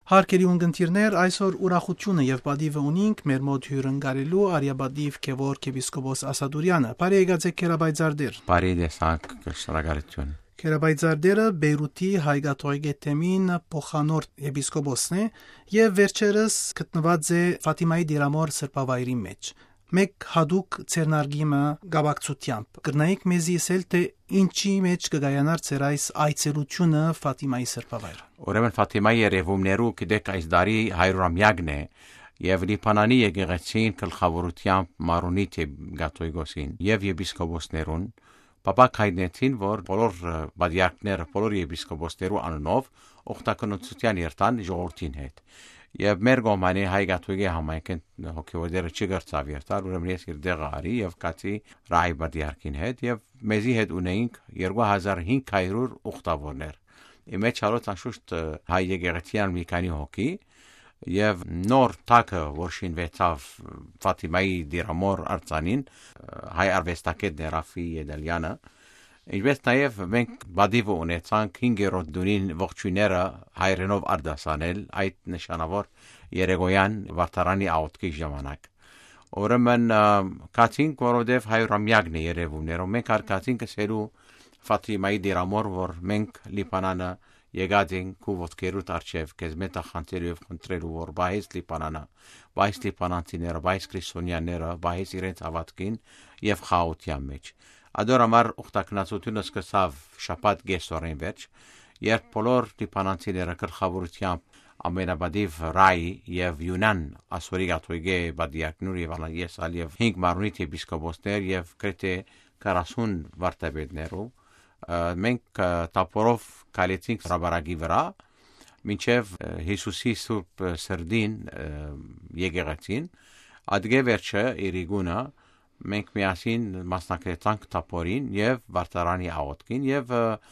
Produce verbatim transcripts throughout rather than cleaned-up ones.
Հարկերի ունգընտիրներ, այսօր ուրախությունը եւ բադիվը ունինք մեր մոտ հյուրընկալելու Արիաբադիվ Գևորգ եպիսկոպոս Ասադուրյանը։ Բարի եկացեք Քերաբայձարդեր։ Բարի դեսանք, շնորհակալություն։ Քերաբայձարդերը Բեյրութի հայ-կաթողիկ թեմին փոխանորդ եպիսկոպոսն է եւ վերջերս գտնված է Ֆատիմայի դիրամոր սրբավայրի մեջ։ Մեկ հadouk ցերնարգիմը գաբակցությամբ կգնայիք մեզի ասել թե ինչի մեջ կգայանար ծեր այս այցելությունը Ֆատիմայի սրբավայր։ Ուրեմն Ֆատիմայի երևումներու գիտեք այս դարի հայրամյակն է եւ Լիբանանի եկեղեցին գլխավորությամբ Մարոնիտ Գաթոյգոսին եւ եպիսկոպոսներուն Պապակ հայտնեցին, որ բոլոր բադյակները, բոլոր եպիսկոպոսներու անունով օգտակնության երթան ժողովրդին հետ։ Եվ մեր գոմանի հայ-կաթողիկի համայնքն հոգևորները չգրծավ երթալ, ուրեմն ես իր դեղը արի եւ կացի ռայ բադյակին հետ եւ մեզի հետ ունեինք երկու հազար հինգ հարյուր ուխտավորներ։ Իմեջ հալոց անշուշտ հայ եկեղեցիան մի քանի հոգի եւ նոր տակը որ շինվեցավ Ֆատիմայի դիրամոր արձանին հայ արվեստագետ Ռաֆի Եդելյանը Ինչպես նաև մենք բադիվը ունեցանք հինգերորդ դունին ողջույնները հայրենով արդասանել այդ նշանավոր երեգոյան վարդարանի աուտքի ժամանակ։ Ուրեմն կացինք, որովհետև հայրամյակն է երևումներով, մենք արկացինք սերու Ֆատիմայի դիրամոր, որ մենք Լիբանանը եկած ենք ու ոտքերուտ արչև քեզ մետախանցելու եւ խնդրելու որ բայես Լիբանանը, բայես լիբանանցիները, բայես քրիստոնյաները, բայես իրենց հավատքին եւ խաղաղության մեջ։ Ադորամար ուխտակնացությունը սկսավ շաբաթ գեսորեն վերջ, երբ բոլոր լիբանանցիները գլխավորությամբ ամենաբադիվ ռայ եւ յունան ասորի կաթողիկե բադիակնուր եւ ես ալ եւ հինգ մարոնիտ եպիսկոպոսներ եւ գրեթե քառասուն վարդապետներով մենք տապորով կալեցինք ռաբարագի վրա մինչև Հիսուսի սուրբ սրդին եկեղեցին ադգե վերջը իրիգունը մենք միասին մասնակցեցանք տապորին եւ վարդարանի աղոթքին եւ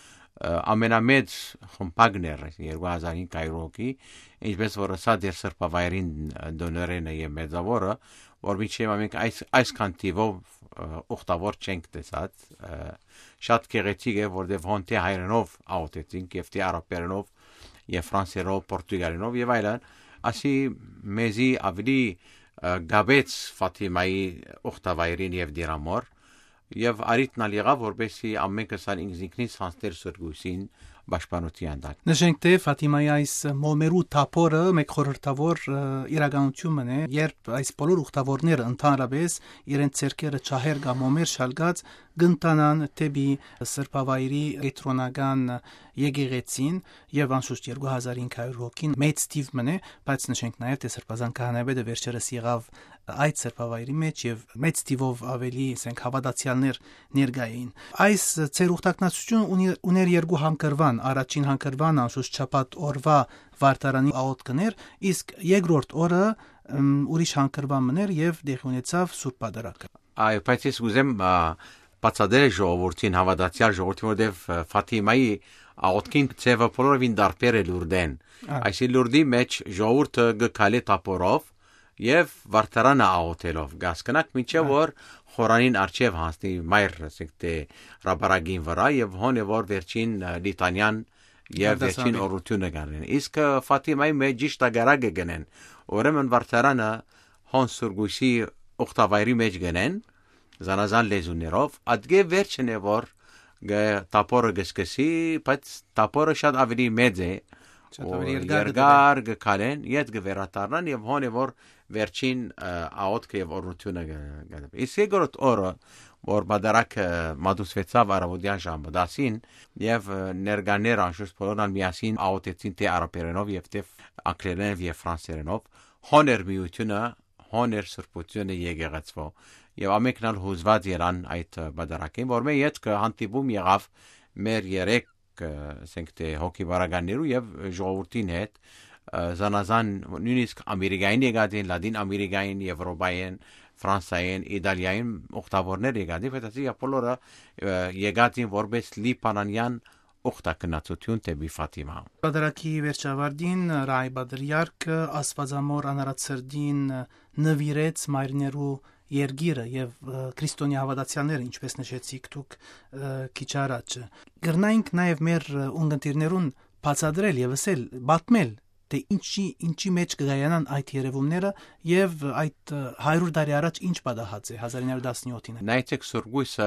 ամենամեծ խմբագներ երկու հազար հինգ հարյուր հոգի ինչպես որ սա դեր սրբավայրին դոներենը եւ մեծավորը որ միջև մենք այս այսքան տիվով ուխտավոր չենք տեսած շատ գեղեցիկ է որտեղ հոնտե հայրենով աղոթեցինք եւ տի արաբերենով եւ ֆրանսերով պորտուգալերով եւ այլն ասի մեզի ավելի գաբեց Ֆատիմայի ուխտավայրին եւ դիրամոր եւ արիտնալ եղավ որպեսի ամենքսան ինքնին սանստեր սրգուսին պաշտպանության դակ։ Նշենք թե Ֆատիմայի այս մոմերու թափորը մեկ խորհրդավոր իրականությունն է, երբ այս բոլոր ուխտավորները ընդհանրապես իրենց ցերկերը չահեր կամ մոմեր շալգած գնտանան թեպի սրբավայրի էտրոնական եկեղեցին եւ անշուշտ երկու հազար հինգ հարյուր հոգին մեծ թիվ մնե, բայց նշենք նաեւ թե սրբազան քահանայապետը վերջերս եղավ այդ սրբավայրի մեջ եւ մեծ թիվով ավելի ասենք հավատացյալներ ներկա էին։ Այս ցերուխտակնացությունը ուներ երկու հանգրվան, առաջին հանգրվանը անշուշտ շաբաթ օրվա վարդարանի աղոթքներ, իսկ երկրորդ օրը ուրիշ հանգրվան մներ եւ դեղի ունեցավ սուրբ պատարագը։ Այո, բայց ես ուզեմ բացատրել ժողովրդին հավատացյալ ժողովրդին, որտեղ Ֆատիմայի աղոթքին ծևը բոլորովին դարբեր է լուրդեն։ Այսի լուրդի մեջ ժողովուրդը գկալի տապորով եւ վարդարանը աղոթելով գասկնակ միջև որ խորանին արչև հանցնի մայր ասենք ռաբարագին վրա եւ հոնե որ վերջին լիտանյան եւ վերջին օրությունը գանեն իսկ Ֆատիմայի մեջ ճիշտ ագարագը գնեն ուրեմն վարդարանը հոն սուրգուսի ուխտավայրի մեջ գնեն զանազան լեզուներով ադգե վերջն է որ տապորը գսկսի բայց տապորը շատ ավելի մեծ է երկար գկալեն իդ գվերատարնան եւ հոնե որ վերջին աղոթքը եւ օրությունը գտնի։ Իսկ երկրորդ օրը որ բادرակ մադուսվեցավ արավոդյան ժամը դասին եւ ներգաներ անշուշտ բոլորն միասին աղոթեցին թե արաբերենով եւ թե անգլերենով եւ ֆրանսերենով հոներ միությունը հոներ սրբությունը եկեղեցվո եւ ամենքն հուզված երան այդ բادرակին որ մենք իդ հանդիպում եղավ մեր երեք ասենք թե հոկի բարագաններու եւ ժողովրդին հետ զանազան նույնիսկ ամերիկային եկածին, լատին ամերիկային, եվրոպային, ֆրանսային, իտալիային ուխտավորներ եկածին, հետացի բոլորը եկածին որպես լիբանանյան ուխտակնացություն դեպի Ֆատիմա։ Բادرակի վերջավարդին Ռայ Բադրյարքը աստվածամոր անարացրդին նվիրեց մայրներու երգիրը եւ քրիստոնյա հավատացյալները, ինչպես նշեցիք դուք քիչ առաջ։ Գրնայինք նաեւ մեր ունգընտիրներուն բացադրել եւ ասել, պատմել թե ինչի ինչի մեջ կգայանան այդ երևումները եւ այդ հարյուր տարի առաջ ինչ պատահած է հազար ինը հարյուր տասնյոթին։ Նայեցեք Սուրգույսը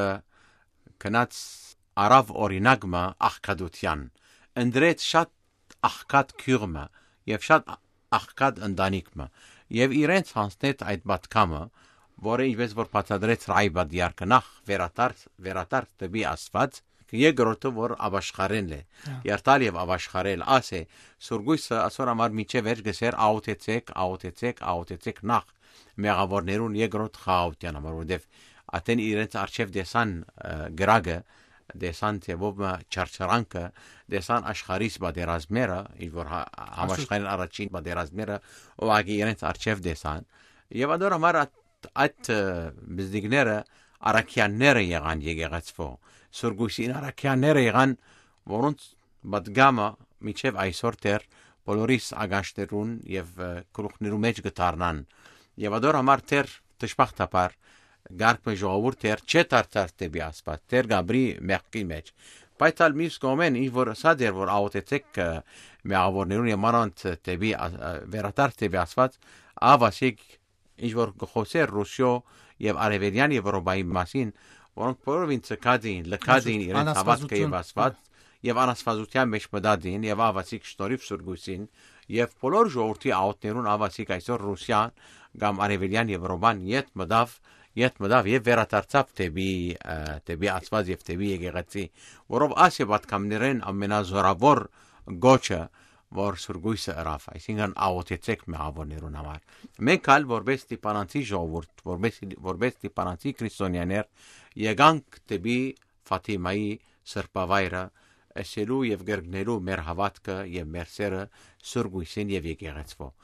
կնած արավ օրինակը աղքատության ընդրեց շատ աղքատ քյուրմը եւ շատ աղքատ ընտանիքը եւ իրենց հանձնեց այդ պատկամը, որը ինչպես որ բացատրեց Ռայբադիար կնախ վերատար վերատար դեպի Աստված, երկրորդը որ աբաշխարեն է երտալ եւ աբաշխարել ասե Սուրգույսը ասոր համար միջև վերջ գսեր աուտեցեք աուտեցեք աուտեցեք նախ մեղավորներուն երկրորդ խաղաղության համար, որովհետեւ ատեն իրենց արչեւ դեսան գրագը դեսան թեվով չարչարանքը դեսան աշխարհիս բادرազմերը ինչ որ համաշխարհային առաջին բادرազմերը ովագի իրենց արչեւ դեսան եւ ador համար այդ բզդիգները արաքյանները եղան եկեղեցվո Սուրգույսին արաքյանները եղան որոնց բադգամը միջև այսօր դեռ բոլորիս ագաշտերուն եւ գլուխներու մեջ գտարնան եւ ador համար դեռ դժբախտաբար գարկը ժողովուրդ դեռ չդարձած դեպի Աստված դեռ գաբրի մեղքի մեջ բայց ալ միս կոմեն ինչ որ սա դեռ որ աուտեցեք մեղավորներուն եւ մանանց դեպի վերատար դեպի Աստված ավասիկ ինչ որ գխոսեր Ռուսիո եւ Արևելյան Եվրոպայի մասին որոնք բոլորովին ցկադին լքադին իրենց հավատքը եւ Աստված եւ անաստվածության մեջ մտադին եւ ավասիկ շնորհիվ Սուրգույսին եւ բոլոր ժողովրդի աուտներուն ավասիկ այսօր Ռուսիան կամ Արևելյան Եվրոպան յետ մտավ յետ մտավ եւ վերադարձավ դեպի դեպի Աստված եւ դեպի եկեղեցի որով ասե պատկամներեն ամենազորավոր գոչը որ Սուրգույսը արավ այսինքն աուտեցեք մեղավորներուն համար մենք ալ որպես տիպանացի ժողովուրդ որպես որպես տիպանացի քրիստոնյաներ եկանք դեպի Ֆաթիմայի սրբավայրը ասելու եւ գրգնելու մեր հավատքը եւ մեր սերը Սուրգույսին եւ եկեղեցվո